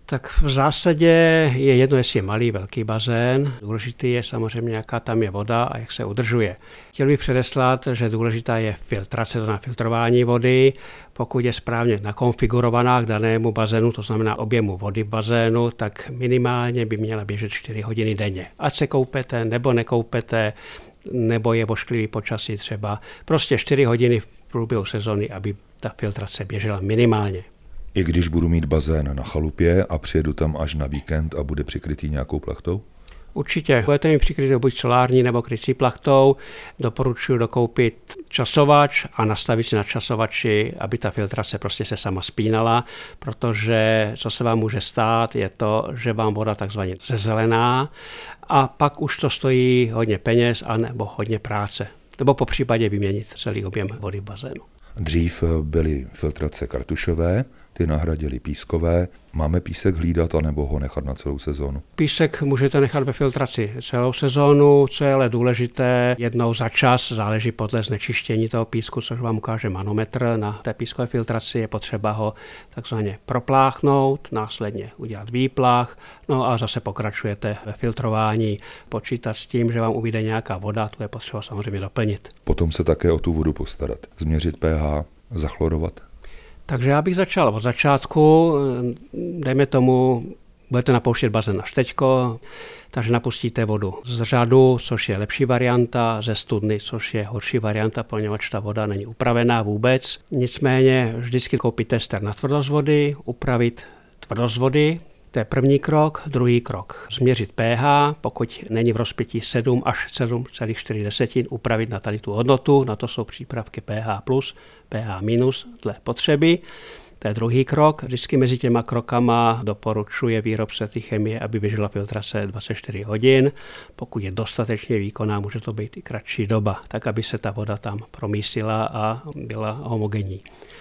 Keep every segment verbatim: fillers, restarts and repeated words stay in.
Tak v zásadě je jedno, jestli je malý, velký bazén. Důležitý je samozřejmě, jaká tam je voda a jak se udržuje. Chtěl bych předeslat, že důležitá je filtrace, to znamená filtrování vody. Pokud je správně nakonfigurovaná k danému bazénu, to znamená objemu vody v bazénu, tak minimálně by měla běžet čtyři hodiny denně. Ať se koupete nebo nekoupete, nebo je vošklivý počasí třeba. Prostě čtyři hodiny v průběhu sezony, aby ta filtrace běžela minimálně. I když budu mít bazén na chalupě a přijedu tam až na víkend a bude přikrytý nějakou plachtou? Určitě. Budete mi přikrytý buď solární nebo krycí plachtou. Doporučuji dokoupit časovač a nastavit si na časovači, aby ta filtrace prostě se sama spínala, protože co se vám může stát, je to, že vám voda takzvaně zezelená a pak už to stojí hodně peněz a nebo hodně práce. Nebo po případě vyměnit celý objem vody v bazénu. Dřív byly filtrace kartušové, ty nahradily pískové. Máme písek hlídat, anebo ho nechat na celou sezónu? Písek můžete nechat ve filtraci celou sezónu, co je ale důležité, jednou za čas, záleží podle znečištění toho písku, což vám ukáže manometr. Na té pískové filtraci je potřeba ho takzvaně propláchnout, následně udělat výplach, no a zase pokračujete ve filtrování, počítat s tím, že vám ubyde nějaká voda, tu je potřeba samozřejmě doplnit. Potom se také o tu vodu postarat, změřit pH, zachlorovat. Takže já bych začal od začátku, dejme tomu, budete napouštět bazén na šteďko, takže napustíte vodu z řadu, což je lepší varianta, ze studny, což je horší varianta, poněvadž ta voda není upravená vůbec. Nicméně vždycky koupit tester na tvrdost vody, upravit tvrdost vody, to je první krok. Druhý krok, změřit pH, pokud není v rozpětí sedm až sedm celá čtyři desetin, upravit na tady tu hodnotu, na to jsou přípravky pH plus, pH minus dle potřeby. To je druhý krok. Vždycky mezi těma krokama doporučuje výrobce té chemie, aby běžela filtrace dvacet čtyři hodin. Pokud je dostatečně výkonná, může to být i kratší doba, tak aby se ta voda tam promísila a byla homogenní.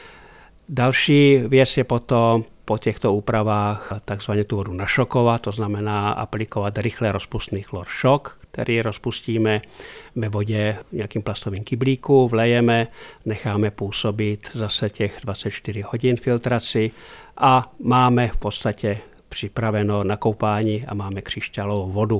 Další věc je potom po těchto úpravách takzvaně tu vodu našokovat, to znamená aplikovat rychle rozpustný chlor šok, který rozpustíme ve vodě v nějakým plastovým kyblíku, vlejeme, necháme působit zase těch dvacet čtyři hodin filtraci a máme v podstatě připraveno na koupání a máme křišťálovou vodu.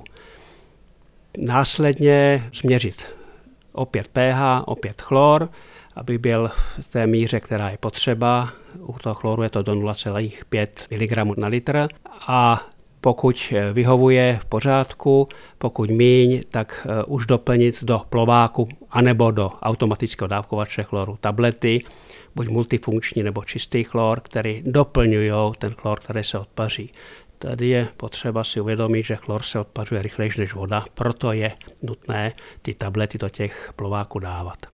Následně změřit opět pH, opět chlor, aby byl v té míře, která je potřeba. U toho chloru je to do nula celá pět miligramů na litr a pokud vyhovuje v pořádku, pokud míň, tak už doplnit do plováku anebo do automatického dávkovače chloru tablety, buď multifunkční nebo čistý chlor, který doplňují ten chlor, který se odpaří. Tady je potřeba si uvědomit, že chlor se odpařuje rychleji než voda, proto je nutné ty tablety do těch plováků dávat.